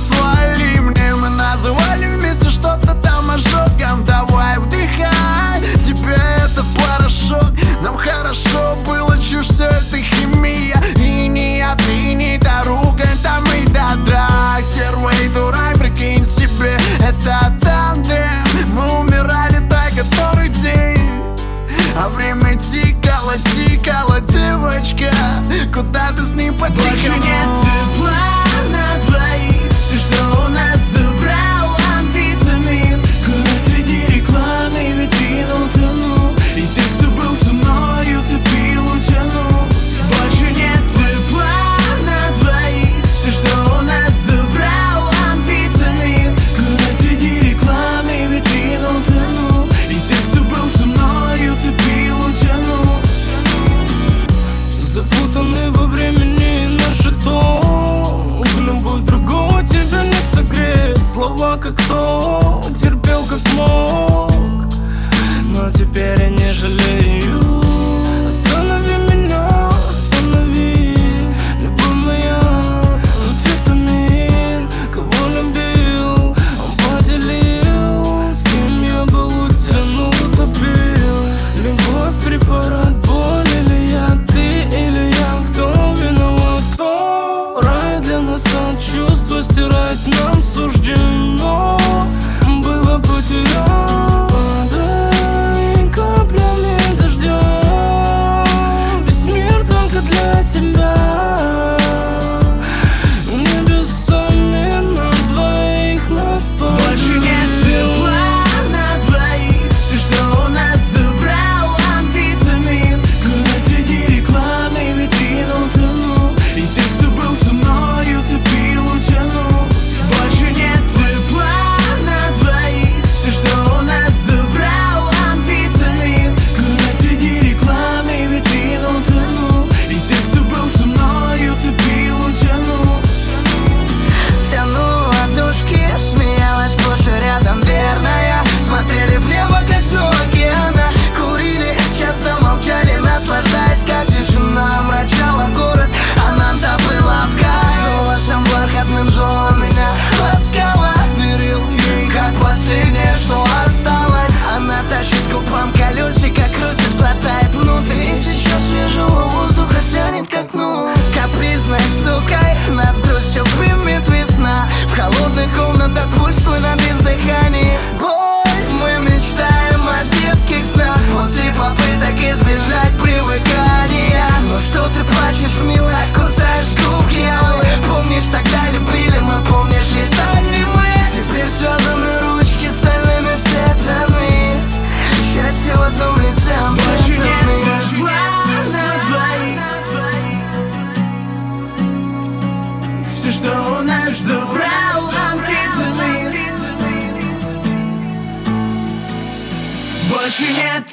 свали мне. Мы называли вместе что-то там ожогом. Давай вдыхай себе этот порошок. Нам хорошо было, чушь, все это химия. И не яд, и не дорога, там и до драк. Сервей, дурак, прикинь себе, это тандем. Мы умирали так который день, а время тикало, девочка. Куда ты с ним потекла? Больше нет тепла на двоих. Все, что у нас забрал амфетамин. Город среди рекламы, витрин утонул. И тех, кто был со мною, ты пил, утянул. Больше нет тепла на двоих. Все, что у нас забрал амфетамин. Город среди рекламы, витрин утонул. И тех, кто был со мною, ты пил, утянул. Запутаны во времени наши то. Любовь другого тебя не согреет. Слова как то, терпел как мог, но теперь я не жалею. Останови меня, останови, любовь моя, амфетамин. Кого любил, он поделил. С кем я был, утянул, утопил. Любовь, препарат, боль или я, ты или я. Кто виноват, кто? Рай для нас от чувства стирать нам суждено было потерять. Падай каплями дождя, весь мир только для тебя. Небесами на двоих нас поделил. Больше нет тепла на двоих. Все, что у нас забрал амфетамин. Город среди рекламы, витрин утонул. И тех, кто был со мною, ты пил, утянул. Больше нет тепла на двоих. Все, что у нас забрал амфетамин. Город среди рекламы, витрин утонул. И тех, кто был со мною, ты пил, утянул. Тянула ладошки, смеялась сплошь и рядом верная. Смотрели в небо, как дно океана. Курили, часто молчали, наслаждаясь, как тишина омрачала город. А нам-то было в кайф. Голосом бархатным звал меня ласкала. Верил ей, как последнее, что осталось. Она тащит губам колесико, крутит, глотает внутри. Сейчас свежего воздуха тянет к окну. Капризной сукой нас грустью примет весна. В холодных комнатах пульс твой на бездыхании. Боль, мы мечтаем о детских снах. После попыток избежать привыкания. Ну что ты плачешь, милая, кусаешь губки алые. Помнишь, тогда любили мы, помнишь, летали мы. Теперь связаны ручки стальными цепями. Счастье в одном лице, Больше нет амфетамин. тепла на двоих. Все, что у нас забрал амфетамин. Больше нет